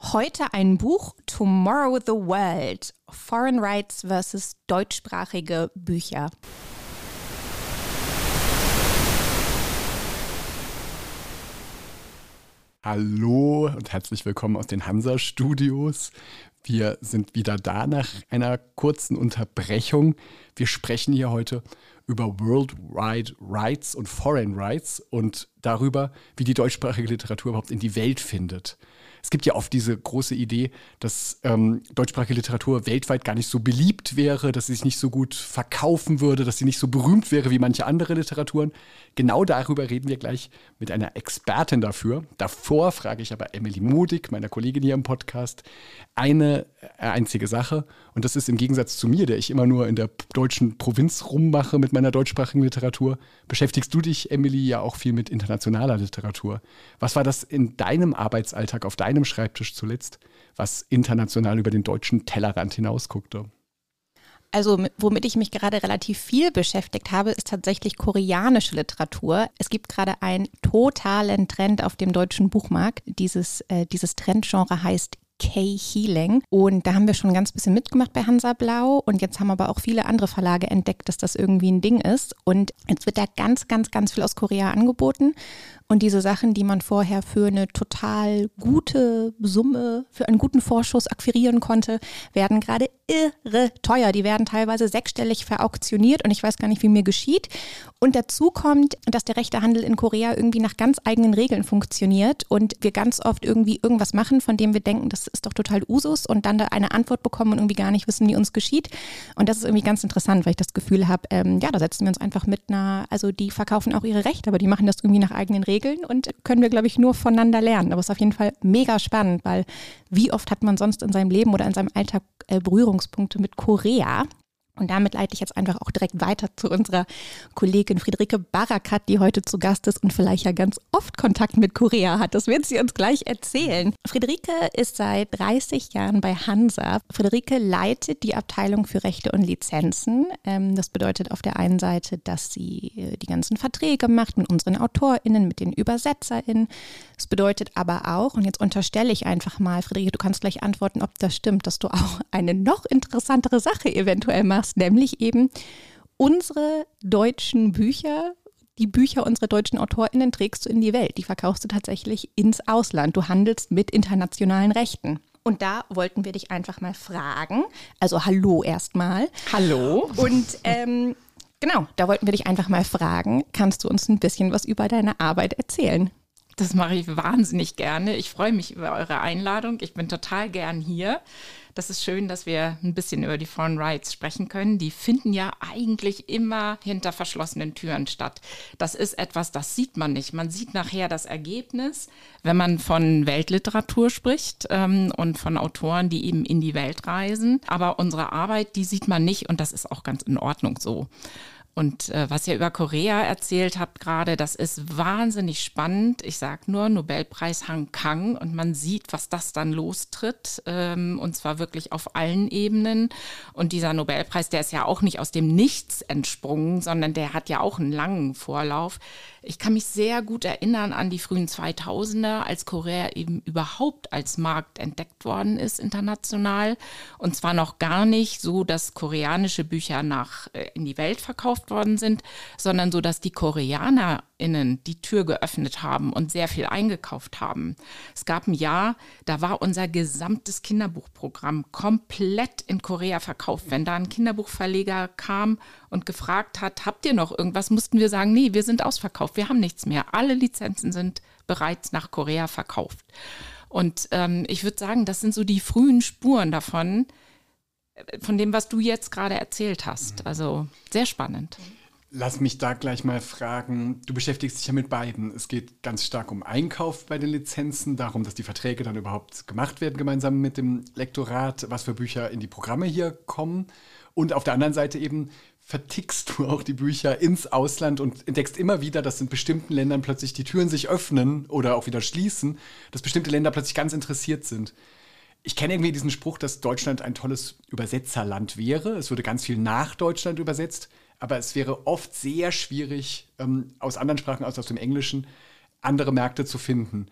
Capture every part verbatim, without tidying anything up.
Heute ein Buch, Tomorrow the World, Foreign Rights versus deutschsprachige Bücher. Hallo und herzlich willkommen aus den Hansa-Studios. Wir sind wieder da nach einer kurzen Unterbrechung. Wir sprechen hier heute über Worldwide Rights und Foreign Rights und darüber, wie die deutschsprachige Literatur überhaupt in die Welt findet. Es gibt ja oft diese große Idee, dass ähm, deutschsprachige Literatur weltweit gar nicht so beliebt wäre, dass sie sich nicht so gut verkaufen würde, dass sie nicht so berühmt wäre wie manche andere Literaturen. Genau darüber reden wir gleich mit einer Expertin dafür. Davor frage ich aber Emily Modig, meiner Kollegin hier im Podcast, eine einzige Sache. Und das ist im Gegensatz zu mir, der ich immer nur in der deutschen Provinz rummache mit meiner deutschsprachigen Literatur, beschäftigst du dich, Emily, ja auch viel mit internationaler Literatur. Was war das in deinem Arbeitsalltag auf deinem Schreibtisch zuletzt, was international über den deutschen Tellerrand hinausguckte? Also womit ich mich gerade relativ viel beschäftigt habe, ist tatsächlich koreanische Literatur. Es gibt gerade einen totalen Trend auf dem deutschen Buchmarkt. Dieses, äh, dieses Trendgenre heißt K-Healing. Und da haben wir schon ein ganz bisschen mitgemacht bei Hansa Blau. Und jetzt haben aber auch viele andere Verlage entdeckt, dass das irgendwie ein Ding ist. Und jetzt wird da ganz, ganz, ganz viel aus Korea angeboten. Und diese Sachen, die man vorher für eine total gute Summe, für einen guten Vorschuss akquirieren konnte, werden gerade irre teuer. Die werden teilweise sechsstellig verauktioniert und ich weiß gar nicht, wie mir geschieht. Und dazu kommt, dass der rechte Handel in Korea irgendwie nach ganz eigenen Regeln funktioniert und wir ganz oft irgendwie irgendwas machen, von dem wir denken, das ist doch total Usus und dann da eine Antwort bekommen und irgendwie gar nicht wissen, wie uns geschieht. Und das ist irgendwie ganz interessant, weil ich das Gefühl habe, ähm, ja, da setzen wir uns einfach mit einer, also die verkaufen auch ihre Rechte, aber die machen das irgendwie nach eigenen Regeln. Und können wir, glaube ich, nur voneinander lernen. Aber es ist auf jeden Fall mega spannend, weil wie oft hat man sonst in seinem Leben oder in seinem Alltag äh, Berührungspunkte mit Korea? Und damit leite ich jetzt einfach auch direkt weiter zu unserer Kollegin Friederike Barakat, die heute zu Gast ist und vielleicht ja ganz oft Kontakt mit Korea hat. Das wird sie uns gleich erzählen. Friederike ist seit dreißig Jahren bei Hansa. Friederike leitet die Abteilung für Rechte und Lizenzen. Das bedeutet auf der einen Seite, dass sie die ganzen Verträge macht mit unseren AutorInnen, mit den ÜbersetzerInnen. Das bedeutet aber auch, und jetzt unterstelle ich einfach mal, Friederike, du kannst gleich antworten, ob das stimmt, dass du auch eine noch interessantere Sache eventuell machst, nämlich eben unsere deutschen Bücher, die Bücher unserer deutschen AutorInnen trägst du in die Welt. Die verkaufst du tatsächlich ins Ausland. Du handelst mit internationalen Rechten. Und da wollten wir dich einfach mal fragen, also hallo erstmal. Hallo. Und ähm, genau, da wollten wir dich einfach mal fragen, kannst du uns ein bisschen was über deine Arbeit erzählen? Das mache ich wahnsinnig gerne. Ich freue mich über eure Einladung. Ich bin total gern hier. Das ist schön, dass wir ein bisschen über die Foreign Rights sprechen können. Die finden ja eigentlich immer hinter verschlossenen Türen statt. Das ist etwas, das sieht man nicht. Man sieht nachher das Ergebnis, wenn man von Weltliteratur spricht ähm, und von Autoren, die eben in die Welt reisen. Aber unsere Arbeit, die sieht man nicht und das ist auch ganz in Ordnung so. Und äh, was ihr über Korea erzählt habt gerade, das ist wahnsinnig spannend. Ich sage nur Nobelpreis Han Kang und man sieht, was das dann lostritt ähm, und zwar wirklich auf allen Ebenen. Und dieser Nobelpreis, der ist ja auch nicht aus dem Nichts entsprungen, sondern der hat ja auch einen langen Vorlauf. Ich kann mich sehr gut erinnern an die frühen zweitausender, als Korea eben überhaupt als Markt entdeckt worden ist international. Und zwar noch gar nicht so, dass koreanische Bücher nach äh, in die Welt verkauft worden sind, sondern so, dass die KoreanerInnen die Tür geöffnet haben und sehr viel eingekauft haben. Es gab ein Jahr, da war unser gesamtes Kinderbuchprogramm komplett in Korea verkauft. Wenn da ein Kinderbuchverleger kam und gefragt hat, habt ihr noch irgendwas, mussten wir sagen, nee, wir sind ausverkauft, wir haben nichts mehr. Alle Lizenzen sind bereits nach Korea verkauft. Und ähm, ich würde sagen, das sind so die frühen Spuren davon, von dem, was du jetzt gerade erzählt hast. Also sehr spannend. Lass mich da gleich mal fragen, du beschäftigst dich ja mit beiden. Es geht ganz stark um Einkauf bei den Lizenzen, darum, dass die Verträge dann überhaupt gemacht werden, gemeinsam mit dem Lektorat, was für Bücher in die Programme hier kommen. Und auf der anderen Seite eben vertickst du auch die Bücher ins Ausland und entdeckst immer wieder, dass in bestimmten Ländern plötzlich die Türen sich öffnen oder auch wieder schließen, dass bestimmte Länder plötzlich ganz interessiert sind. Ich kenne irgendwie diesen Spruch, dass Deutschland ein tolles Übersetzerland wäre. Es würde ganz viel nach Deutschland übersetzt, aber es wäre oft sehr schwierig, ähm, aus anderen Sprachen, als aus dem Englischen, andere Märkte zu finden.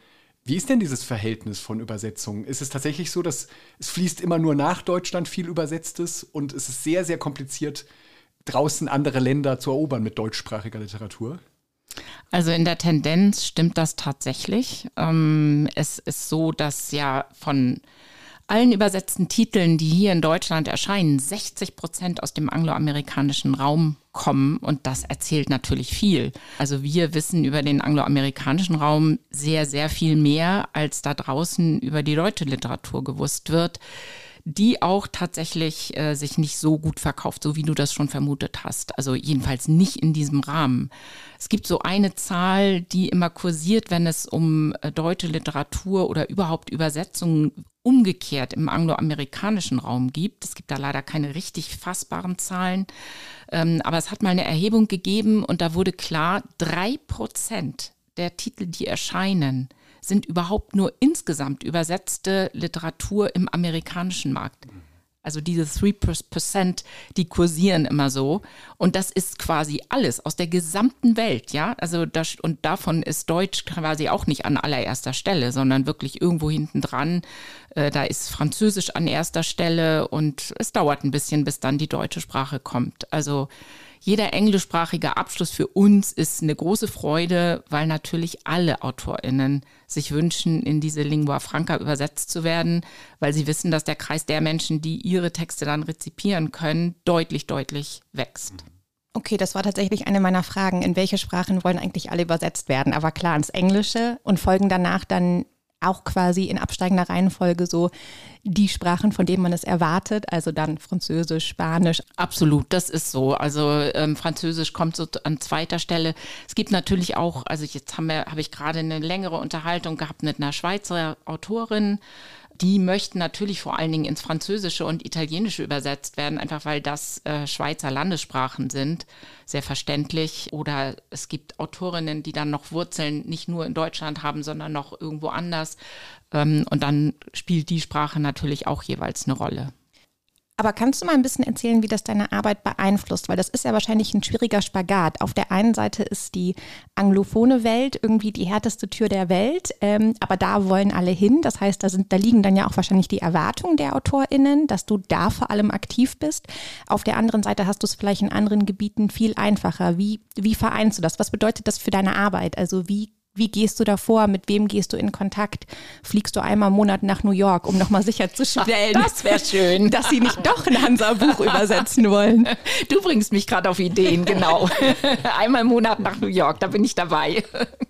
Wie ist denn dieses Verhältnis von Übersetzungen? Ist es tatsächlich so, dass es fließt immer nur nach Deutschland viel Übersetztes und es ist sehr, sehr kompliziert, draußen andere Länder zu erobern mit deutschsprachiger Literatur? Also in der Tendenz stimmt das tatsächlich. Ähm, es ist so, dass ja von allen übersetzten Titeln, die hier in Deutschland erscheinen, sechzig Prozent aus dem angloamerikanischen Raum kommen und das erzählt natürlich viel. Also wir wissen über den angloamerikanischen Raum sehr, sehr viel mehr, als da draußen über die deutsche Literatur gewusst wird, die auch tatsächlich äh, sich nicht so gut verkauft, so wie du das schon vermutet hast. Also jedenfalls nicht in diesem Rahmen. Es gibt so eine Zahl, die immer kursiert, wenn es um äh, deutsche Literatur oder überhaupt Übersetzungen umgekehrt im angloamerikanischen Raum gibt. Es gibt da leider keine richtig fassbaren Zahlen, ähm, aber es hat mal eine Erhebung gegeben und da wurde klar, drei Prozent der Titel, die erscheinen, sind überhaupt nur insgesamt übersetzte Literatur im amerikanischen Markt. Also diese drei Prozent, die kursieren immer so. Und das ist quasi alles aus der gesamten Welt, ja. Also das, und davon ist Deutsch quasi auch nicht an allererster Stelle, sondern wirklich irgendwo hinten dran. Äh, da ist Französisch an erster Stelle und es dauert ein bisschen, bis dann die deutsche Sprache kommt. Also jeder englischsprachige Abschluss für uns ist eine große Freude, weil natürlich alle AutorInnen sich wünschen, in diese Lingua Franca übersetzt zu werden, weil sie wissen, dass der Kreis der Menschen, die ihre Texte dann rezipieren können, deutlich, deutlich wächst. Okay, das war tatsächlich eine meiner Fragen. In welche Sprachen wollen eigentlich alle übersetzt werden? Aber klar, ins Englische und folgen danach dann auch quasi in absteigender Reihenfolge so die Sprachen, von denen man es erwartet, also dann Französisch, Spanisch. Absolut, das ist so. Also ähm, Französisch kommt so an zweiter Stelle. Es gibt natürlich auch, also jetzt haben wir, habe ich gerade eine längere Unterhaltung gehabt mit einer Schweizer Autorin. Die möchten natürlich vor allen Dingen ins Französische und Italienische übersetzt werden, einfach weil das äh, Schweizer Landessprachen sind, sehr verständlich. Oder es gibt Autorinnen, die dann noch Wurzeln nicht nur in Deutschland haben, sondern noch irgendwo anders. Ähm, und dann spielt die Sprache natürlich auch jeweils eine Rolle. Aber kannst du mal ein bisschen erzählen, wie das deine Arbeit beeinflusst? Weil das ist ja wahrscheinlich ein schwieriger Spagat. Auf der einen Seite ist die anglophone Welt irgendwie die härteste Tür der Welt, ähm, aber da wollen alle hin. Das heißt, da, sind, da liegen dann ja auch wahrscheinlich die Erwartungen der AutorInnen, dass du da vor allem aktiv bist. Auf der anderen Seite hast du es vielleicht in anderen Gebieten viel einfacher. Wie, wie vereinst du das? Was bedeutet das für deine Arbeit? Also wie Wie gehst du da vor? Mit wem gehst du in Kontakt? Fliegst du einmal im Monat nach New York, um nochmal sicherzustellen, Ach, das wäre schön, dass sie nicht doch ein Hansa-Buch übersetzen wollen? Du bringst mich gerade auf Ideen, genau. Einmal im Monat nach New York, da bin ich dabei.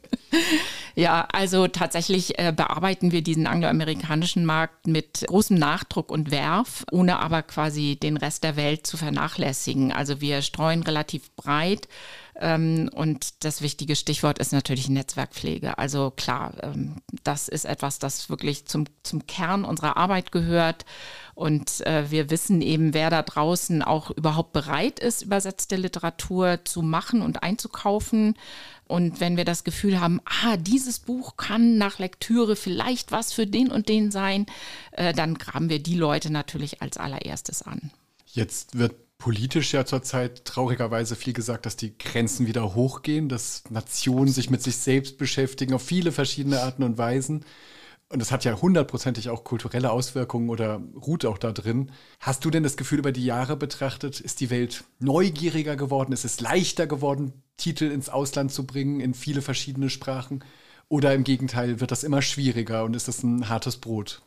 Ja, also tatsächlich äh, bearbeiten wir diesen angloamerikanischen Markt mit großem Nachdruck und Werf, ohne aber quasi den Rest der Welt zu vernachlässigen. Also wir streuen relativ breit. Ähm, und das wichtige Stichwort ist natürlich Netzwerkpflege. Also klar, ähm, das ist etwas, das wirklich zum, zum Kern unserer Arbeit gehört. Und äh, wir wissen eben, wer da draußen auch überhaupt bereit ist, übersetzte Literatur zu machen und einzukaufen. Und wenn wir das Gefühl haben, ah, dieses Buch kann nach Lektüre vielleicht was für den und den sein, äh, dann graben wir die Leute natürlich als allererstes an. Jetzt wird politisch ja zurzeit traurigerweise viel gesagt, dass die Grenzen wieder hochgehen, dass Nationen sich mit sich selbst beschäftigen auf viele verschiedene Arten und Weisen. Und das hat ja hundertprozentig auch kulturelle Auswirkungen oder ruht auch da drin. Hast du denn das Gefühl, über die Jahre betrachtet, ist die Welt neugieriger geworden? Ist es leichter geworden, Titel ins Ausland zu bringen, in viele verschiedene Sprachen? Oder im Gegenteil, wird das immer schwieriger und ist das ein hartes Brot?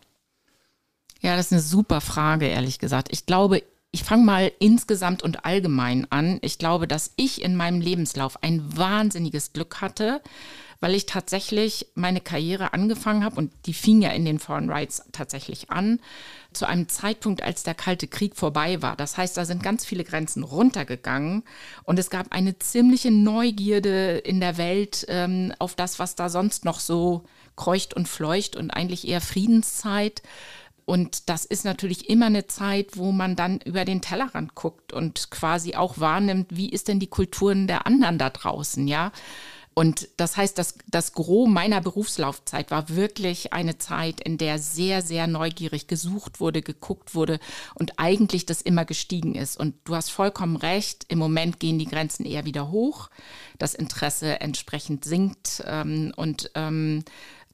Ja, das ist eine super Frage, ehrlich gesagt. Ich glaube, ich fange mal insgesamt und allgemein an. Ich glaube, dass ich in meinem Lebenslauf ein wahnsinniges Glück hatte, weil ich tatsächlich meine Karriere angefangen habe und die fing ja in den Foreign Rights tatsächlich an, zu einem Zeitpunkt, als der Kalte Krieg vorbei war. Das heißt, da sind ganz viele Grenzen runtergegangen und es gab eine ziemliche Neugierde in der Welt ähm, auf das, was da sonst noch so kreucht und fleucht und eigentlich eher Friedenszeit. Und das ist natürlich immer eine Zeit, wo man dann über den Tellerrand guckt und quasi auch wahrnimmt, wie ist denn die Kulturen der anderen da draußen, ja? Und das heißt, das, das Gros meiner Berufslaufzeit war wirklich eine Zeit, in der sehr, sehr neugierig gesucht wurde, geguckt wurde und eigentlich das immer gestiegen ist. Und du hast vollkommen recht, im Moment gehen die Grenzen eher wieder hoch, das Interesse entsprechend sinkt ähm, und ähm,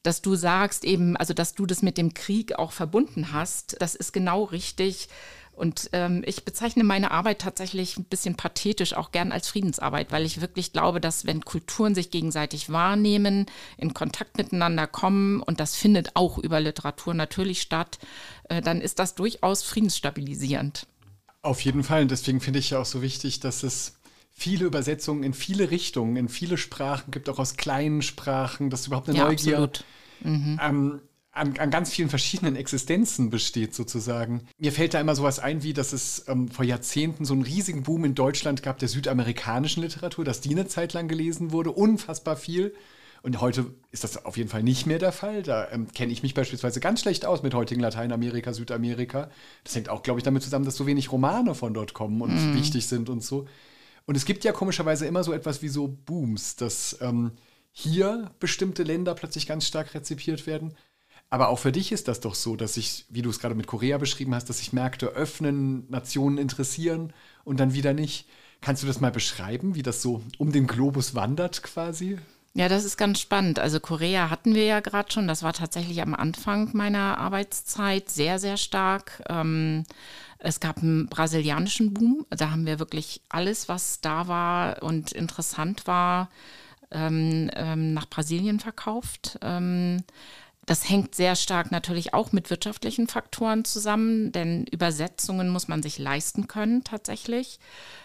dass du sagst eben, also dass du das mit dem Krieg auch verbunden hast, das ist genau richtig. Und ähm, ich bezeichne meine Arbeit tatsächlich ein bisschen pathetisch auch gern als Friedensarbeit, weil ich wirklich glaube, dass wenn Kulturen sich gegenseitig wahrnehmen, in Kontakt miteinander kommen, und das findet auch über Literatur natürlich statt, äh, dann ist das durchaus friedensstabilisierend. Auf jeden Fall. Und deswegen finde ich ja auch so wichtig, dass es viele Übersetzungen in viele Richtungen, in viele Sprachen gibt, auch aus kleinen Sprachen, dass überhaupt eine Ja, Neugier absolut. Mhm. ähm, An, an ganz vielen verschiedenen Existenzen besteht sozusagen. Mir fällt da immer sowas ein, wie dass es ähm, vor Jahrzehnten so einen riesigen Boom in Deutschland gab der südamerikanischen Literatur, dass die eine Zeit lang gelesen wurde, unfassbar viel. Und heute ist das auf jeden Fall nicht mehr der Fall. Da ähm, kenne ich mich beispielsweise ganz schlecht aus mit heutigen Lateinamerika, Südamerika. Das hängt auch, glaube ich, damit zusammen, dass so wenig Romane von dort kommen und mm. wichtig sind und so. Und es gibt ja komischerweise immer so etwas wie so Booms, dass ähm, hier bestimmte Länder plötzlich ganz stark rezipiert werden. Aber auch für dich ist das doch so, dass sich, wie du es gerade mit Korea beschrieben hast, dass sich Märkte öffnen, Nationen interessieren und dann wieder nicht. Kannst du das mal beschreiben, wie das so um den Globus wandert quasi? Ja, das ist ganz spannend. Also Korea hatten wir ja gerade schon. Das war tatsächlich am Anfang meiner Arbeitszeit sehr, sehr stark. Ähm, es gab einen brasilianischen Boom. Da haben wir wirklich alles, was da war und interessant war, ähm, ähm, nach Brasilien verkauft. Ähm, Das hängt sehr stark natürlich auch mit wirtschaftlichen Faktoren zusammen, denn Übersetzungen muss man sich leisten können tatsächlich.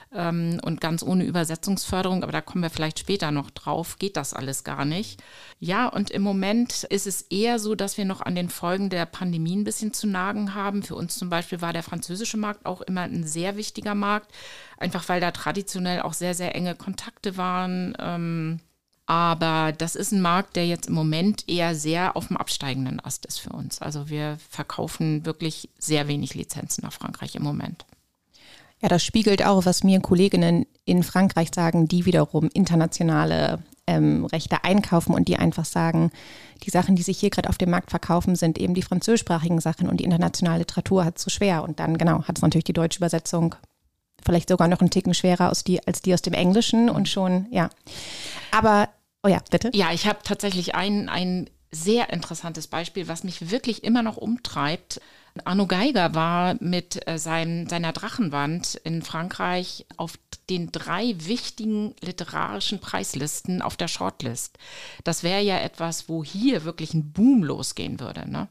Und ganz ohne Übersetzungsförderung, aber da kommen wir vielleicht später noch drauf, geht das alles gar nicht. Ja, und im Moment ist es eher so, dass wir noch an den Folgen der Pandemie ein bisschen zu nagen haben. Für uns zum Beispiel war der französische Markt auch immer ein sehr wichtiger Markt, einfach weil da traditionell auch sehr, sehr enge Kontakte waren. Aber das ist ein Markt, der jetzt im Moment eher sehr auf dem absteigenden Ast ist für uns. Also wir verkaufen wirklich sehr wenig Lizenzen nach Frankreich im Moment. Ja, das spiegelt auch, was mir Kolleginnen in Frankreich sagen, die wiederum internationale ähm, Rechte einkaufen und die einfach sagen, die Sachen, die sich hier gerade auf dem Markt verkaufen, sind eben die französischsprachigen Sachen und die internationale Literatur hat es so schwer. Und dann, genau, hat es natürlich die deutsche Übersetzung vielleicht sogar noch einen Ticken schwerer als die, als die aus dem Englischen und schon, ja. Aber, oh ja, bitte. Ja, ich habe tatsächlich ein, ein sehr interessantes Beispiel, was mich wirklich immer noch umtreibt. Arno Geiger war mit äh, sein, seiner Drachenwand in Frankreich auf den drei wichtigen literarischen Preislisten auf der Shortlist. Das wäre ja etwas, wo hier wirklich ein Boom losgehen würde, ne?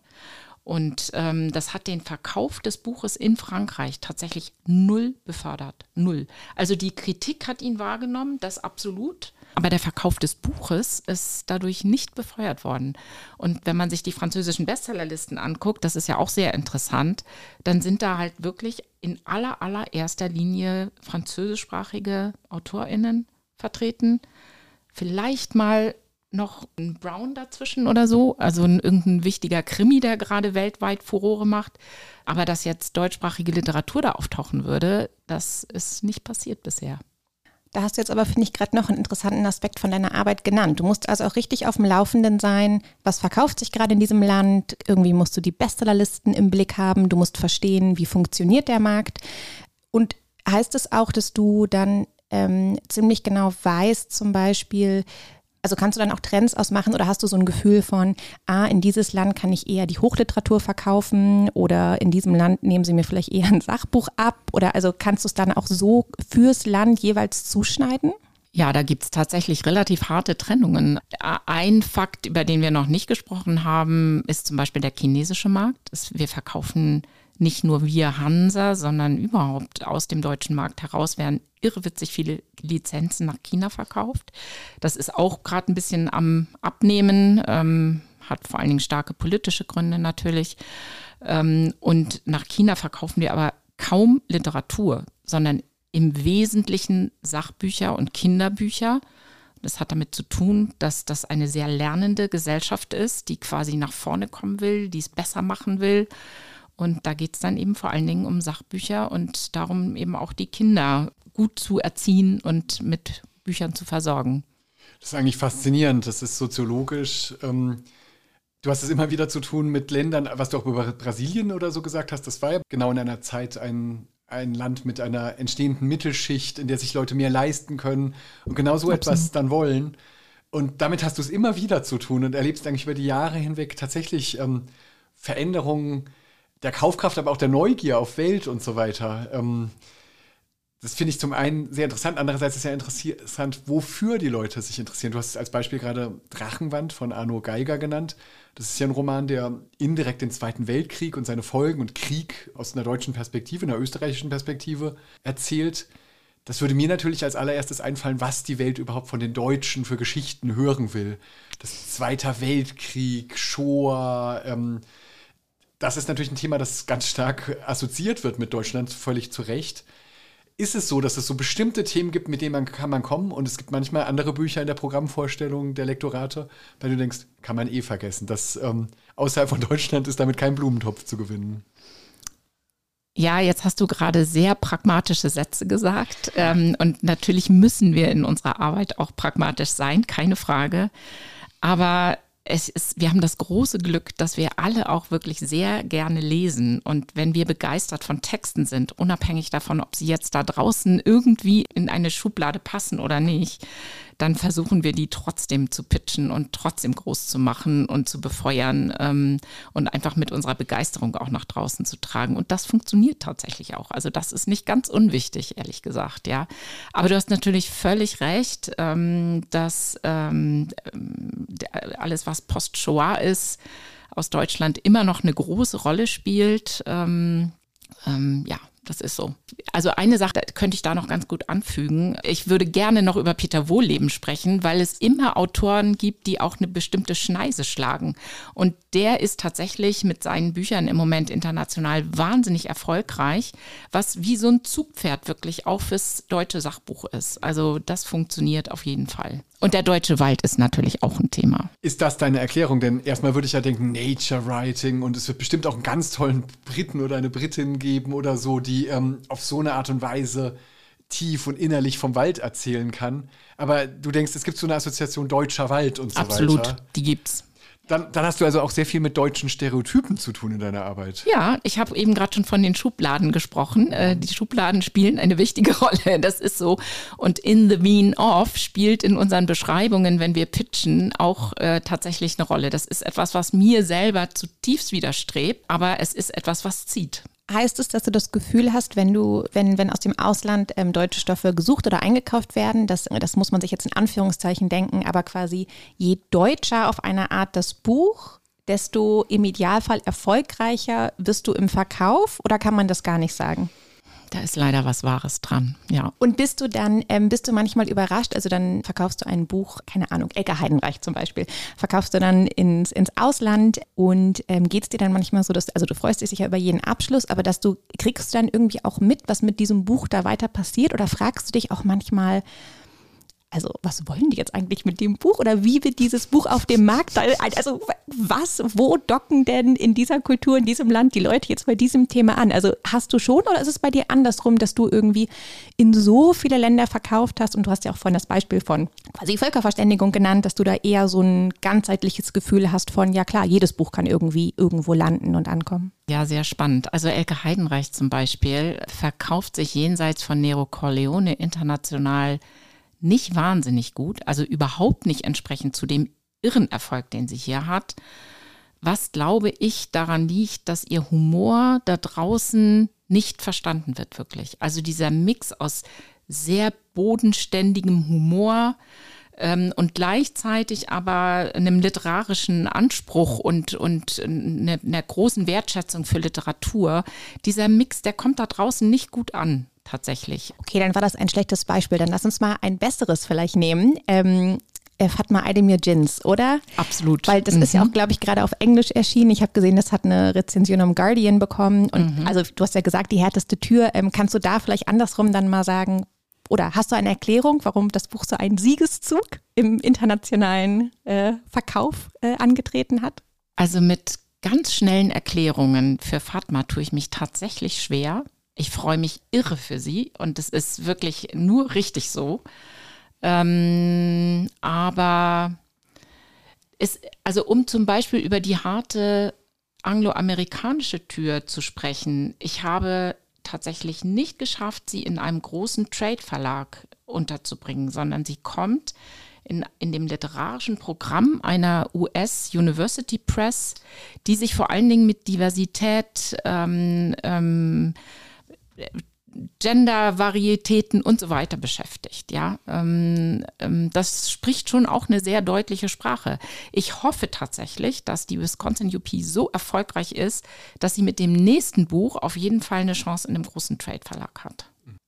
Und ähm, das hat den Verkauf des Buches in Frankreich tatsächlich null befördert. Null. Also die Kritik hat ihn wahrgenommen, das absolut. Aber der Verkauf des Buches ist dadurch nicht befeuert worden. Und wenn man sich die französischen Bestsellerlisten anguckt, das ist ja auch sehr interessant, dann sind da halt wirklich in aller, allererster Linie französischsprachige AutorInnen vertreten. Vielleicht mal noch ein Brown dazwischen oder so, also ein, irgendein wichtiger Krimi, der gerade weltweit Furore macht. Aber dass jetzt deutschsprachige Literatur da auftauchen würde, das ist nicht passiert bisher. Da hast du jetzt aber, finde ich, gerade noch einen interessanten Aspekt von deiner Arbeit genannt. Du musst also auch richtig auf dem Laufenden sein. Was verkauft sich gerade in diesem Land? Irgendwie musst du die Bestsellerlisten im Blick haben. Du musst verstehen, wie funktioniert der Markt. Und heißt es auch, dass du dann ähm, ziemlich genau weißt, zum Beispiel, also kannst du dann auch Trends ausmachen oder hast du so ein Gefühl von, ah, in dieses Land kann ich eher die Hochliteratur verkaufen oder in diesem Land nehmen sie mir vielleicht eher ein Sachbuch ab oder also kannst du es dann auch so fürs Land jeweils zuschneiden? Ja, da gibt es tatsächlich relativ harte Trennungen. Ein Fakt, über den wir noch nicht gesprochen haben, ist zum Beispiel der chinesische Markt. Wir verkaufen nicht nur wir Hansa, sondern überhaupt aus dem deutschen Markt heraus werden irrwitzig viele Lizenzen nach China verkauft. Das ist auch gerade ein bisschen am Abnehmen, ähm, hat vor allen Dingen starke politische Gründe natürlich. Ähm, und nach China verkaufen wir aber kaum Literatur, sondern im Wesentlichen Sachbücher und Kinderbücher. Das hat damit zu tun, dass das eine sehr lernende Gesellschaft ist, die quasi nach vorne kommen will, die es besser machen will. Und da geht es dann eben vor allen Dingen um Sachbücher und darum eben auch die Kinder gut zu erziehen und mit Büchern zu versorgen. Das ist eigentlich faszinierend. Das ist soziologisch. Ähm, du hast es immer wieder zu tun mit Ländern, was du auch über Brasilien oder so gesagt hast. Das war ja genau in einer Zeit ein, ein Land mit einer entstehenden Mittelschicht, in der sich Leute mehr leisten können und genau so etwas dann wollen. Und damit hast du es immer wieder zu tun und erlebst eigentlich über die Jahre hinweg tatsächlich ähm, Veränderungen der Kaufkraft, aber auch der Neugier auf Welt und so weiter. Ähm, das finde ich zum einen sehr interessant, andererseits ist ja interessant, wofür die Leute sich interessieren. Du hast als Beispiel gerade Drachenwand von Arno Geiger genannt. Das ist ja ein Roman, der indirekt den Zweiten Weltkrieg und seine Folgen und Krieg aus einer deutschen Perspektive, einer österreichischen Perspektive erzählt. Das würde mir natürlich als allererstes einfallen, was die Welt überhaupt von den Deutschen für Geschichten hören will. Das Zweiter Weltkrieg, Shoah, ähm, das ist natürlich ein Thema, das ganz stark assoziiert wird mit Deutschland, völlig zu Recht. Ist es so, dass es so bestimmte Themen gibt, mit denen man kann man kommen und es gibt manchmal andere Bücher in der Programmvorstellung der Lektorate, bei denen du denkst, kann man eh vergessen. Das, ähm, außerhalb von Deutschland ist damit kein Blumentopf zu gewinnen. Ja, jetzt hast du gerade sehr pragmatische Sätze gesagt. Ähm, und natürlich müssen wir in unserer Arbeit auch pragmatisch sein, keine Frage. Aber es ist, wir haben das große Glück, dass wir alle auch wirklich sehr gerne lesen. Und wenn wir begeistert von Texten sind, unabhängig davon, ob sie jetzt da draußen irgendwie in eine Schublade passen oder nicht, dann versuchen wir die trotzdem zu pitchen und trotzdem groß zu machen und zu befeuern ähm, und einfach mit unserer Begeisterung auch nach draußen zu tragen. Und das funktioniert tatsächlich auch. Also das ist nicht ganz unwichtig, ehrlich gesagt, ja. Aber du hast natürlich völlig recht, ähm, dass ähm, alles, was Post-Shoah ist, aus Deutschland immer noch eine große Rolle spielt. Ähm, ähm, ja. Das ist so. Also eine Sache könnte ich da noch ganz gut anfügen. Ich würde gerne noch über Peter Wohlleben sprechen, weil es immer Autoren gibt, die auch eine bestimmte Schneise schlagen. Und der ist tatsächlich mit seinen Büchern im Moment international wahnsinnig erfolgreich, was wie so ein Zugpferd wirklich auch fürs deutsche Sachbuch ist. Also das funktioniert auf jeden Fall. Und der deutsche Wald ist natürlich auch ein Thema. Ist das deine Erklärung? Denn erstmal würde ich ja denken, Nature Writing und es wird bestimmt auch einen ganz tollen Briten oder eine Britin geben oder so, die ähm, auf so eine Art und Weise tief und innerlich vom Wald erzählen kann. Aber du denkst, es gibt so eine Assoziation deutscher Wald und so Absolut, weiter. Absolut, die gibt's. Dann, dann hast du also auch sehr viel mit deutschen Stereotypen zu tun in deiner Arbeit. Ja, ich habe eben gerade schon von den Schubladen gesprochen. Äh, die Schubladen spielen eine wichtige Rolle, das ist so. Und in the mean of spielt in unseren Beschreibungen, wenn wir pitchen, auch äh, tatsächlich eine Rolle. Das ist etwas, was mir selber zutiefst widerstrebt, aber es ist etwas, was zieht. Heißt es, dass du das Gefühl hast, wenn du, wenn, wenn aus dem Ausland ähm, deutsche Stoffe gesucht oder eingekauft werden, das, das muss man sich jetzt in Anführungszeichen denken, aber quasi je deutscher auf eine Art das Buch, desto im Idealfall erfolgreicher wirst du im Verkauf oder kann man das gar nicht sagen? Da ist leider was Wahres dran, ja. Und bist du dann, ähm, bist du manchmal überrascht, also dann verkaufst du ein Buch, keine Ahnung, Elke Heidenreich zum Beispiel, verkaufst du dann ins, ins Ausland und ähm, geht es dir dann manchmal so, dass, also du freust dich sicher über jeden Abschluss, aber dass du, kriegst du dann irgendwie auch mit, was mit diesem Buch da weiter passiert oder fragst du dich auch manchmal, also was wollen die jetzt eigentlich mit dem Buch oder wie wird dieses Buch auf dem Markt, also was, wo docken denn in dieser Kultur, in diesem Land die Leute jetzt bei diesem Thema an? Also hast du schon oder ist es bei dir andersrum, dass du irgendwie in so viele Länder verkauft hast und du hast ja auch vorhin das Beispiel von quasi Völkerverständigung genannt, dass du da eher so ein ganzheitliches Gefühl hast von, ja klar, jedes Buch kann irgendwie irgendwo landen und ankommen. Ja, sehr spannend. Also Elke Heidenreich zum Beispiel verkauft sich jenseits von Nero Corleone international nicht wahnsinnig gut, also überhaupt nicht entsprechend zu dem irren Erfolg, den sie hier hat. Was, glaube ich, daran liegt, dass ihr Humor da draußen nicht verstanden wird wirklich. Also dieser Mix aus sehr bodenständigem Humor ähm, und gleichzeitig aber einem literarischen Anspruch und, und einer, einer großen Wertschätzung für Literatur. Dieser Mix, der kommt da draußen nicht gut an. Tatsächlich. Okay, dann war das ein schlechtes Beispiel. Dann lass uns mal ein besseres vielleicht nehmen. Ähm, Fatma Aydemir Jins, oder? Absolut. Weil das mhm. ist ja auch, glaube ich, gerade auf Englisch erschienen. Ich habe gesehen, das hat eine Rezension im Guardian bekommen. Und mhm. also du hast ja gesagt, die härteste Tür. Ähm, kannst du da vielleicht andersrum dann mal sagen, oder hast du eine Erklärung, warum das Buch so einen Siegeszug im internationalen äh, Verkauf äh, angetreten hat? Also mit ganz schnellen Erklärungen für Fatma tue ich mich tatsächlich schwer. Ich freue mich irre für sie und es ist wirklich nur richtig so. Ähm, aber es, also um zum Beispiel über die harte angloamerikanische Tür zu sprechen, ich habe tatsächlich nicht geschafft, sie in einem großen Trade-Verlag unterzubringen, sondern sie kommt in, in dem literarischen Programm einer U S University Press, die sich vor allen Dingen mit Diversität, ähm, ähm, Gender-Varietäten und so weiter beschäftigt. Ja, ähm, ähm, das spricht schon auch eine sehr deutliche Sprache. Ich hoffe tatsächlich, dass die Wisconsin U P so erfolgreich ist, dass sie mit dem nächsten Buch auf jeden Fall eine Chance in einem großen Trade-Verlag hat.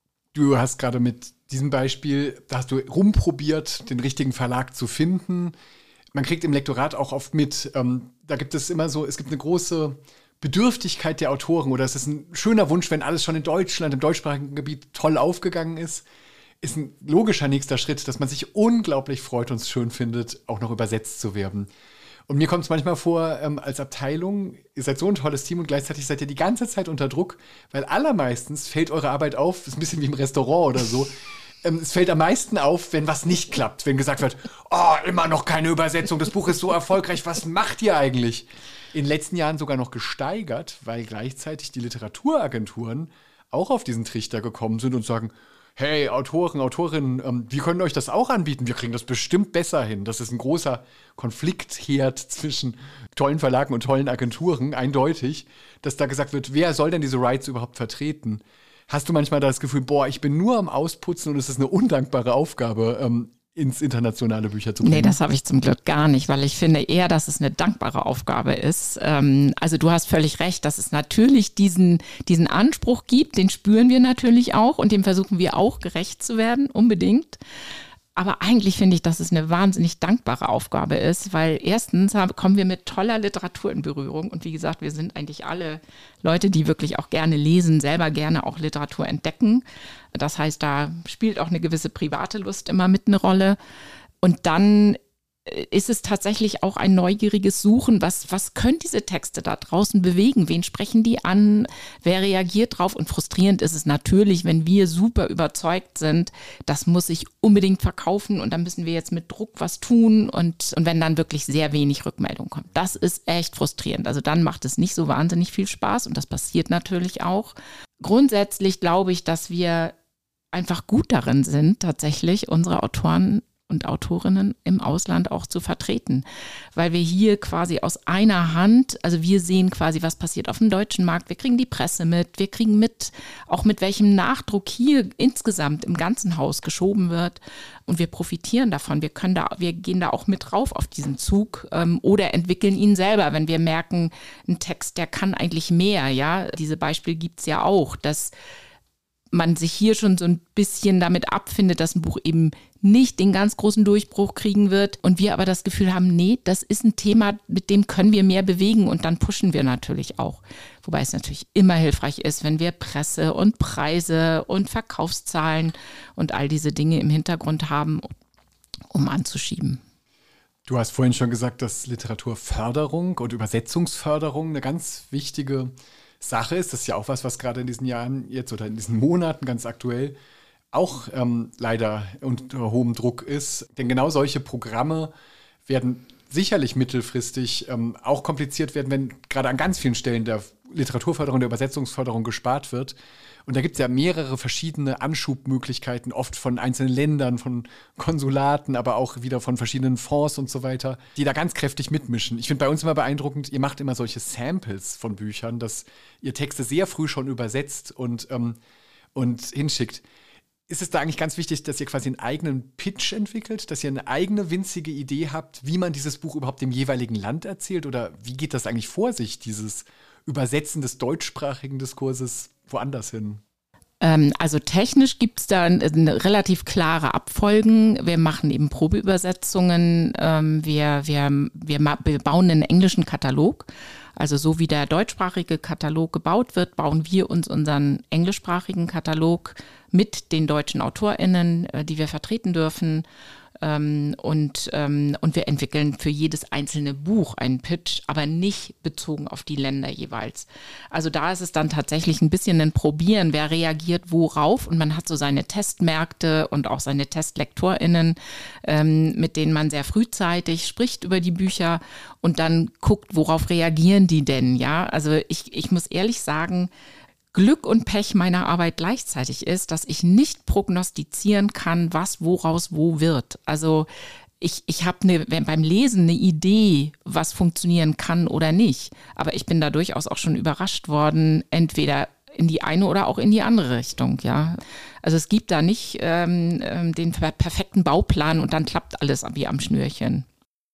Du hast gerade mit diesem Beispiel, da hast du rumprobiert, den richtigen Verlag zu finden. Man kriegt im Lektorat auch oft mit, ähm, da gibt es immer so, es gibt eine große Bedürftigkeit der Autoren oder es ist ein schöner Wunsch, wenn alles schon in Deutschland, im deutschsprachigen Gebiet toll aufgegangen ist, ist ein logischer nächster Schritt, dass man sich unglaublich freut und es schön findet, auch noch übersetzt zu werden. Und mir kommt es manchmal vor, ähm, als Abteilung, ihr seid so ein tolles Team und gleichzeitig seid ihr die ganze Zeit unter Druck, weil allermeistens fällt eure Arbeit auf, ist ein bisschen wie im Restaurant oder so, ähm, es fällt am meisten auf, wenn was nicht klappt, wenn gesagt wird, oh, immer noch keine Übersetzung, das Buch ist so erfolgreich, was macht ihr eigentlich? In den letzten Jahren sogar noch gesteigert, weil gleichzeitig die Literaturagenturen auch auf diesen Trichter gekommen sind und sagen, hey, Autoren, Autorinnen, ähm, wir können euch das auch anbieten, wir kriegen das bestimmt besser hin. Das ist ein großer Konfliktherd zwischen tollen Verlagen und tollen Agenturen, eindeutig, dass da gesagt wird, wer soll denn diese Rights überhaupt vertreten? Hast du manchmal das Gefühl, boah, ich bin nur am Ausputzen und es ist eine undankbare Aufgabe, ähm, ins internationale Bücher zu bringen? Nee, das habe ich zum Glück gar nicht, weil ich finde eher, dass es eine dankbare Aufgabe ist. Ähm, also du hast völlig recht, dass es natürlich diesen, diesen Anspruch gibt, den spüren wir natürlich auch und dem versuchen wir auch gerecht zu werden, unbedingt. Aber eigentlich finde ich, dass es eine wahnsinnig dankbare Aufgabe ist, weil erstens haben, kommen wir mit toller Literatur in Berührung und wie gesagt, wir sind eigentlich alle Leute, die wirklich auch gerne lesen, selber gerne auch Literatur entdecken. Das heißt, da spielt auch eine gewisse private Lust immer mit eine Rolle. Und dann ist es tatsächlich auch ein neugieriges Suchen, was, was können diese Texte da draußen bewegen? Wen sprechen die an? Wer reagiert drauf? Und frustrierend ist es natürlich, wenn wir super überzeugt sind, das muss sich unbedingt verkaufen und dann müssen wir jetzt mit Druck was tun und, und wenn dann wirklich sehr wenig Rückmeldung kommt. Das ist echt frustrierend. Also dann macht es nicht so wahnsinnig viel Spaß und das passiert natürlich auch. Grundsätzlich glaube ich, dass wir einfach gut darin sind, tatsächlich unsere Autoren und Autorinnen im Ausland auch zu vertreten, weil wir hier quasi aus einer Hand, also wir sehen quasi, was passiert auf dem deutschen Markt, wir kriegen die Presse mit, wir kriegen mit, auch mit welchem Nachdruck hier insgesamt im ganzen Haus geschoben wird und wir profitieren davon, wir können da, wir gehen da auch mit drauf auf diesen Zug ähm, oder entwickeln ihn selber, wenn wir merken, ein Text, der kann eigentlich mehr, ja, diese Beispiele gibt es ja auch, dass man sich hier schon so ein bisschen damit abfindet, dass ein Buch eben nicht den ganz großen Durchbruch kriegen wird und wir aber das Gefühl haben, nee, das ist ein Thema, mit dem können wir mehr bewegen und dann pushen wir natürlich auch. Wobei es natürlich immer hilfreich ist, wenn wir Presse und Preise und Verkaufszahlen und all diese Dinge im Hintergrund haben, um anzuschieben. Du hast vorhin schon gesagt, dass Literaturförderung und Übersetzungsförderung eine ganz wichtige Sache ist. Das ist ja auch was, was gerade in diesen Jahren jetzt oder in diesen Monaten ganz aktuell auch ähm, leider unter hohem Druck ist. Denn genau solche Programme werden sicherlich mittelfristig ähm, auch kompliziert werden, wenn gerade an ganz vielen Stellen der Literaturförderung, der Übersetzungsförderung gespart wird. Und da gibt es ja mehrere verschiedene Anschubmöglichkeiten, oft von einzelnen Ländern, von Konsulaten, aber auch wieder von verschiedenen Fonds und so weiter, die da ganz kräftig mitmischen. Ich finde bei uns immer beeindruckend, ihr macht immer solche Samples von Büchern, dass ihr Texte sehr früh schon übersetzt und, ähm, und hinschickt. Ist es da eigentlich ganz wichtig, dass ihr quasi einen eigenen Pitch entwickelt, dass ihr eine eigene winzige Idee habt, wie man dieses Buch überhaupt dem jeweiligen Land erzählt? Oder wie geht das eigentlich vor sich, dieses Übersetzen des deutschsprachigen Diskurses woanders hin? Also technisch gibt es da eine relativ klare Abfolgen. Wir machen eben Probeübersetzungen. Wir, wir, wir, wir bauen einen englischen Katalog. Also so wie der deutschsprachige Katalog gebaut wird, bauen wir uns unseren englischsprachigen Katalog mit den deutschen AutorInnen, die wir vertreten dürfen. Und, und wir entwickeln für jedes einzelne Buch einen Pitch, aber nicht bezogen auf die Länder jeweils. Also da ist es dann tatsächlich ein bisschen ein Probieren, wer reagiert worauf und man hat so seine Testmärkte und auch seine TestlektorInnen, mit denen man sehr frühzeitig spricht über die Bücher und dann guckt, worauf reagieren die denn, ja? Also ich, ich muss ehrlich sagen, Glück und Pech meiner Arbeit gleichzeitig ist, dass ich nicht prognostizieren kann, was woraus wo wird. Also ich, ich habe ne, beim Lesen eine Idee, was funktionieren kann oder nicht. Aber ich bin da durchaus auch schon überrascht worden, entweder in die eine oder auch in die andere Richtung, ja. Also es gibt da nicht ähm, den perfekten Bauplan und dann klappt alles wie am Schnürchen.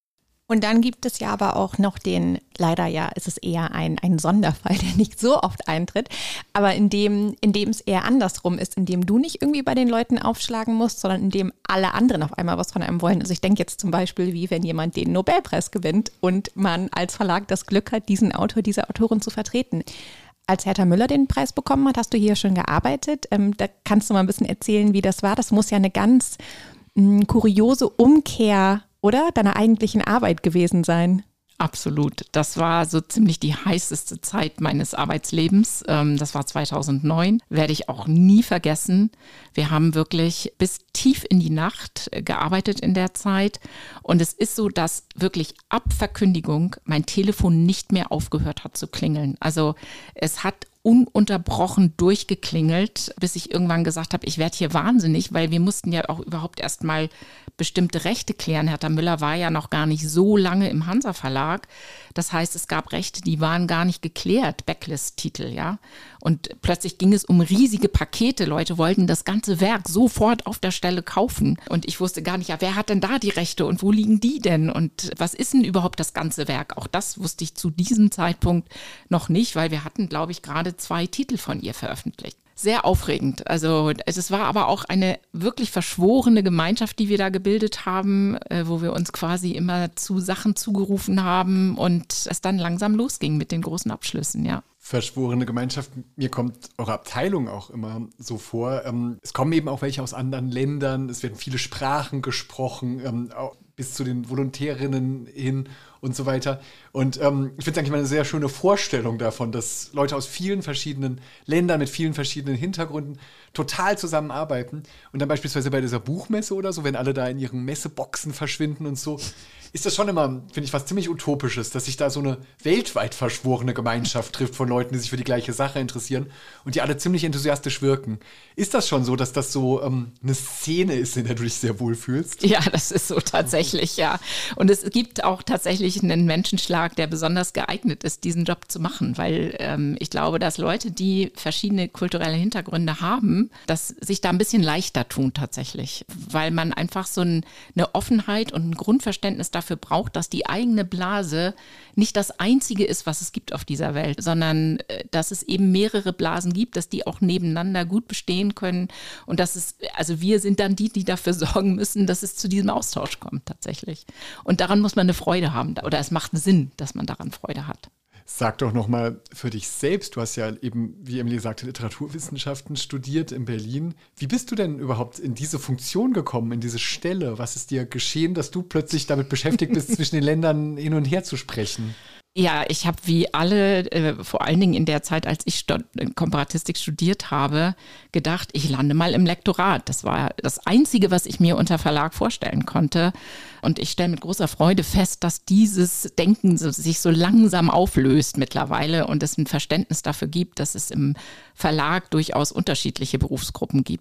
Und dann gibt es ja aber auch noch den, leider ja, ist es eher ein, ein Sonderfall, der nicht so oft eintritt, aber in dem, in dem es eher andersrum ist, in dem du nicht irgendwie bei den Leuten aufschlagen musst, sondern in dem alle anderen auf einmal was von einem wollen. Also ich denke jetzt zum Beispiel, wie wenn jemand den Nobelpreis gewinnt und man als Verlag das Glück hat, diesen Autor, diese Autorin zu vertreten. Als Hertha Müller den Preis bekommen hat, hast du hier schon gearbeitet. Ähm, da kannst du mal ein bisschen erzählen, wie das war. Das muss ja eine ganz mh, kuriose Umkehr, oder? Deiner eigentlichen Arbeit gewesen sein. Absolut. Das war so ziemlich die heißeste Zeit meines Arbeitslebens. Das war zweitausendneun. Werde ich auch nie vergessen. Wir haben wirklich bis tief in die Nacht gearbeitet in der Zeit. Und es ist so, dass wirklich ab Verkündigung mein Telefon nicht mehr aufgehört hat zu klingeln. Also es hat ununterbrochen durchgeklingelt, bis ich irgendwann gesagt habe, ich werde hier wahnsinnig, weil wir mussten ja auch überhaupt erst mal bestimmte Rechte klären. Hertha Müller war ja noch gar nicht so lange im Hansa Verlag. Das heißt, es gab Rechte, die waren gar nicht geklärt, Backlist-Titel, ja. Und plötzlich ging es um riesige Pakete. Leute wollten das ganze Werk sofort auf der Stelle kaufen. Und ich wusste gar nicht, ja, wer hat denn da die Rechte und wo liegen die denn? Und was ist denn überhaupt das ganze Werk? Auch das wusste ich zu diesem Zeitpunkt noch nicht, weil wir hatten, glaube ich, gerade zwei Titel von ihr veröffentlicht. Sehr aufregend. Also es war aber auch eine wirklich verschworene Gemeinschaft, die wir da gebildet haben, wo wir uns quasi immer zu Sachen zugerufen haben und es dann langsam losging mit den großen Abschlüssen, ja. Verschworene Gemeinschaft, mir kommt eure Abteilung auch immer so vor. Es kommen eben auch welche aus anderen Ländern, es werden viele Sprachen gesprochen, auch bis zu den Volontärinnen hin und so weiter. Und ähm, ich finde es eigentlich mal eine sehr schöne Vorstellung davon, dass Leute aus vielen verschiedenen Ländern mit vielen verschiedenen Hintergründen total zusammenarbeiten. Und dann beispielsweise bei dieser Buchmesse oder so, wenn alle da in ihren Messeboxen verschwinden und so, ist das schon immer, finde ich, was ziemlich Utopisches, dass sich da so eine weltweit verschworene Gemeinschaft trifft von Leuten, die sich für die gleiche Sache interessieren und die alle ziemlich enthusiastisch wirken. Ist das schon so, dass das so ähm, eine Szene ist, in der du dich sehr wohlfühlst? Ja, das ist so tatsächlich, ja. Und es gibt auch tatsächlich einen Menschenschlag, der besonders geeignet ist, diesen Job zu machen, weil ähm, ich glaube, dass Leute, die verschiedene kulturelle Hintergründe haben, dass sich da ein bisschen leichter tun tatsächlich, weil man einfach so ein, eine Offenheit und ein Grundverständnis dafür braucht, dass die eigene Blase nicht das Einzige ist, was es gibt auf dieser Welt, sondern äh, dass es eben mehrere Blasen gibt, dass die auch nebeneinander gut bestehen können und dass es, also wir sind dann die, die dafür sorgen müssen, dass es zu diesem Austausch kommt tatsächlich. Und daran muss man eine Freude haben oder es macht Sinn, dass man daran Freude hat. Sag doch nochmal für dich selbst, du hast ja eben, wie Emilie sagte, Literaturwissenschaften studiert in Berlin. Wie bist du denn überhaupt in diese Funktion gekommen, in diese Stelle? Was ist dir geschehen, dass du plötzlich damit beschäftigt bist, zwischen den Ländern hin und her zu sprechen? Ja, ich habe wie alle, äh, vor allen Dingen in der Zeit, als ich Sto- Komparatistik studiert habe, gedacht, ich lande mal im Lektorat. Das war das Einzige, was ich mir unter Verlag vorstellen konnte. Und ich stelle mit großer Freude fest, dass dieses Denken so, sich so langsam auflöst mittlerweile und es ein Verständnis dafür gibt, dass es im Verlag durchaus unterschiedliche Berufsgruppen gibt.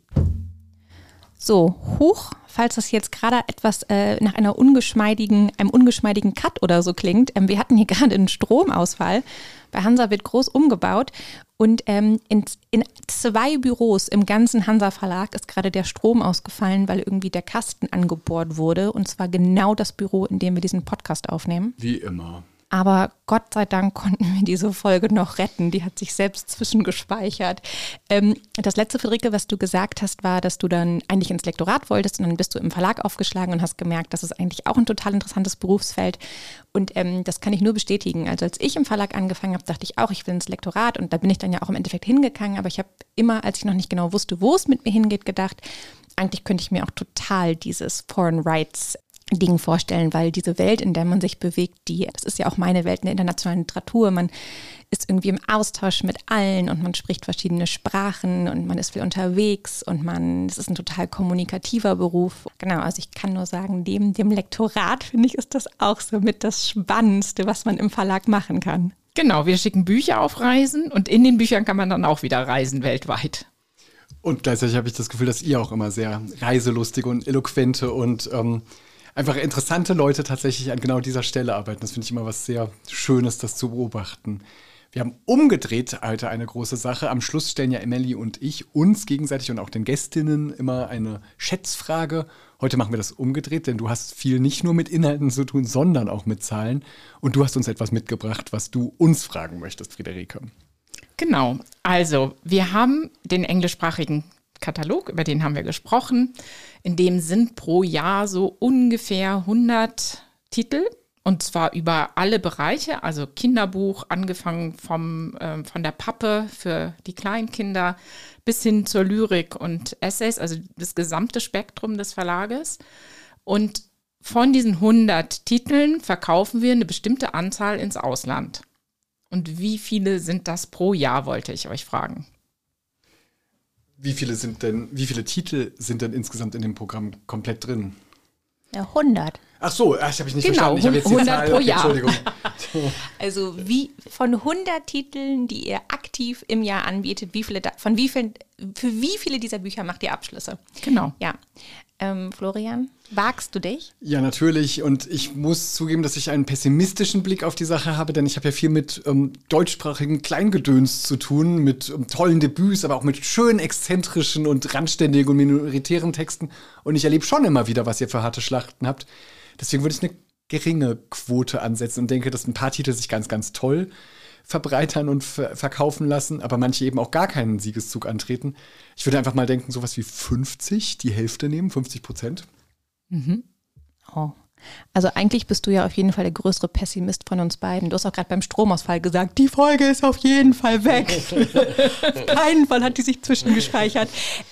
So, hoch, falls das jetzt gerade etwas äh, nach einer ungeschmeidigen, einem ungeschmeidigen Cut oder so klingt. Ähm, wir hatten hier gerade einen Stromausfall. Bei Hansa wird groß umgebaut und ähm, in, in zwei Büros im ganzen Hansa Verlag ist gerade der Strom ausgefallen, weil irgendwie der Kasten angebohrt wurde. Und zwar genau das Büro, in dem wir diesen Podcast aufnehmen. Wie immer. Aber Gott sei Dank konnten wir diese Folge noch retten. Die hat sich selbst zwischengespeichert. Ähm, das letzte, Friederike, was du gesagt hast, war, dass du dann eigentlich ins Lektorat wolltest und dann bist du im Verlag aufgeschlagen und hast gemerkt, das ist eigentlich auch ein total interessantes Berufsfeld. Und ähm, das kann ich nur bestätigen. Also als ich im Verlag angefangen habe, dachte ich auch, ich will ins Lektorat und da bin ich dann ja auch im Endeffekt hingegangen. Aber ich habe immer, als ich noch nicht genau wusste, wo es mit mir hingeht, gedacht, eigentlich könnte ich mir auch total dieses Foreign Rights Ding vorstellen, weil diese Welt, in der man sich bewegt, die, das ist ja auch meine Welt in der internationalen Literatur, man ist irgendwie im Austausch mit allen und man spricht verschiedene Sprachen und man ist viel unterwegs und man, es ist ein total kommunikativer Beruf. Genau, also ich kann nur sagen, neben dem Lektorat, finde ich, ist das auch so mit das Spannendste, was man im Verlag machen kann. Genau, wir schicken Bücher auf Reisen und in den Büchern kann man dann auch wieder reisen weltweit. Und gleichzeitig habe ich das Gefühl, dass ihr auch immer sehr reiselustige und eloquente und ähm, einfach interessante Leute tatsächlich an genau dieser Stelle arbeiten. Das finde ich immer was sehr Schönes, das zu beobachten. Wir haben umgedreht heute eine große Sache. Am Schluss stellen ja Emily und ich uns gegenseitig und auch den Gästinnen immer eine Schätzfrage. Heute machen wir das umgedreht, denn du hast viel nicht nur mit Inhalten zu tun, sondern auch mit Zahlen. Und du hast uns etwas mitgebracht, was du uns fragen möchtest, Friederike. Genau. Also, wir haben den englischsprachigen Katalog, über den haben wir gesprochen. In dem sind pro Jahr so ungefähr hundert Titel. Und zwar über alle Bereiche, also Kinderbuch, angefangen vom, äh, von der Pappe für die Kleinkinder bis hin zur Lyrik und Essays, also das gesamte Spektrum des Verlages. Und von diesen hundert Titeln verkaufen wir eine bestimmte Anzahl ins Ausland. Und wie viele sind das pro Jahr, wollte ich euch fragen. Wie viele sind denn, wie viele Titel sind denn insgesamt in dem Programm komplett drin? Ja, hundert. Ach so, ach, ich habe ich nicht genau, verstanden. Ich habe jetzt die hundert Zahl, pro okay, Jahr. Entschuldigung. Also wie von hundert Titeln, die ihr aktiv im Jahr anbietet, wie viele da, von wie vielen, für wie viele dieser Bücher macht ihr Abschlüsse? Genau. Ja. Ähm, Florian, wagst du dich? Ja, natürlich. Und ich muss zugeben, dass ich einen pessimistischen Blick auf die Sache habe, denn ich habe ja viel mit ähm, deutschsprachigen Kleingedöns zu tun, mit ähm, tollen Debüts, aber auch mit schön exzentrischen und randständigen und minoritären Texten. Und ich erlebe schon immer wieder, was ihr für harte Schlachten habt. Deswegen würde ich eine geringe Quote ansetzen und denke, dass ein paar Titel sich ganz, ganz toll verbreitern und ver- verkaufen lassen, aber manche eben auch gar keinen Siegeszug antreten. Ich würde einfach mal denken, sowas wie fünfzig, die Hälfte nehmen, fünfzig Prozent. Mhm. Oh. Also eigentlich bist du ja auf jeden Fall der größere Pessimist von uns beiden. Du hast auch gerade beim Stromausfall gesagt, die Folge ist auf jeden Fall weg. Auf keinen Fall hat die sich zwischengespeichert.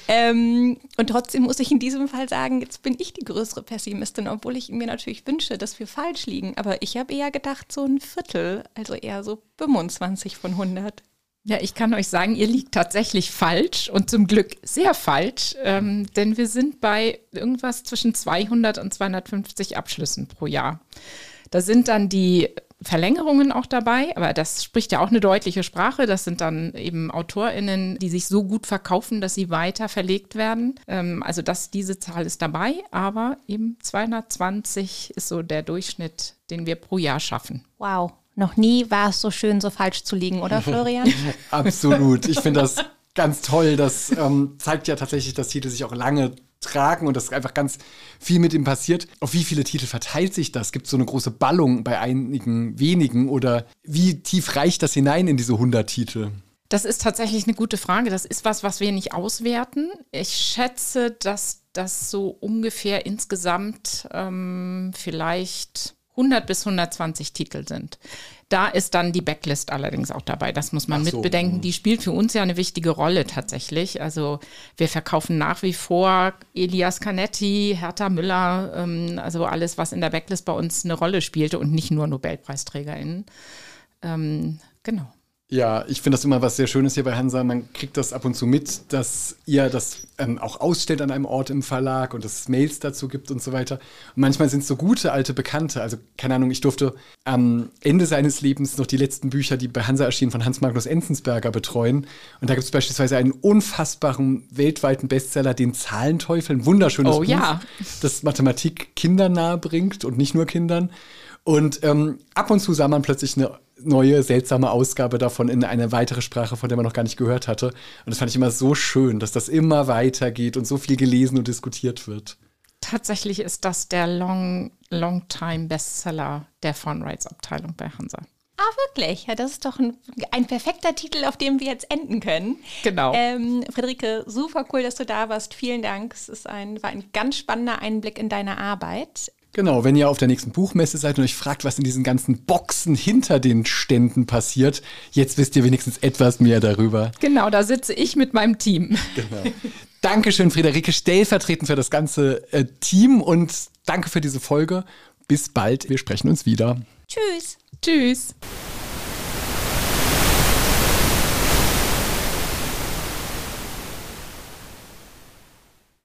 Ähm, und trotzdem muss ich in diesem Fall sagen, jetzt bin ich die größere Pessimistin, obwohl ich mir natürlich wünsche, dass wir falsch liegen. Aber ich habe eher gedacht, so ein Viertel, also eher so fünfundzwanzig von hundert. Ja, ich kann euch sagen, ihr liegt tatsächlich falsch und zum Glück sehr falsch, ähm, denn wir sind bei irgendwas zwischen zweihundert und zweihundertfünfzig Abschlüssen pro Jahr. Da sind dann die Verlängerungen auch dabei, aber das spricht ja auch eine deutliche Sprache. Das sind dann eben AutorInnen, die sich so gut verkaufen, dass sie weiter verlegt werden. Ähm, also das, diese Zahl ist dabei, aber eben zweihundertzwanzig ist so der Durchschnitt, den wir pro Jahr schaffen. Wow. Noch nie war es so schön, so falsch zu liegen, oder Florian? Absolut. Ich finde das ganz toll. Das ähm, zeigt ja tatsächlich, dass Titel sich auch lange tragen und dass einfach ganz viel mit ihm passiert. Auf wie viele Titel verteilt sich das? Gibt es so eine große Ballung bei einigen wenigen oder wie tief reicht das hinein in diese hundert Titel? Das ist tatsächlich eine gute Frage. Das ist was, was wir nicht auswerten. Ich schätze, dass das so ungefähr insgesamt ähm, vielleicht hundert bis hundertzwanzig Titel sind. Da ist dann die Backlist allerdings auch dabei. Das muss man Ach so. mit bedenken. Die spielt für uns ja eine wichtige Rolle tatsächlich. Also wir verkaufen nach wie vor Elias Canetti, Hertha Müller, ähm, also alles, was in der Backlist bei uns eine Rolle spielte und nicht nur NobelpreisträgerInnen. Ähm, genau. Ja, ich finde das immer was sehr Schönes hier bei Hansa. Man kriegt das ab und zu mit, dass ihr das ähm, auch ausstellt an einem Ort im Verlag und dass es Mails dazu gibt und so weiter. Und manchmal sind es so gute alte Bekannte. Also, keine Ahnung, ich durfte am Ende seines Lebens noch die letzten Bücher, die bei Hansa erschienen, von Hans Magnus Enzensberger betreuen. Und da gibt es beispielsweise einen unfassbaren weltweiten Bestseller, den Zahlenteufel, ein wunderschönes Oh, Buch, ja. das Mathematik Kindern nahe bringt und nicht nur Kindern. Und ähm, ab und zu sah man plötzlich eine neue, seltsame Ausgabe davon in eine weitere Sprache, von der man noch gar nicht gehört hatte. Und das fand ich immer so schön, dass das immer weitergeht und so viel gelesen und diskutiert wird. Tatsächlich ist das der Long, Long-Time Bestseller der Fun-Rights-Abteilung bei Hansa. Ah, wirklich? Ja, das ist doch ein, ein perfekter Titel, auf dem wir jetzt enden können. Genau. Ähm, Friederike, super cool, dass du da warst. Vielen Dank. Es ist ein, war ein ganz spannender Einblick in deine Arbeit. Genau, wenn ihr auf der nächsten Buchmesse seid und euch fragt, was in diesen ganzen Boxen hinter den Ständen passiert, jetzt wisst ihr wenigstens etwas mehr darüber. Genau, da sitze ich mit meinem Team. Genau. Dankeschön, Friederike, stellvertretend für das ganze äh, Team und danke für diese Folge. Bis bald, wir sprechen uns wieder. Tschüss. Tschüss.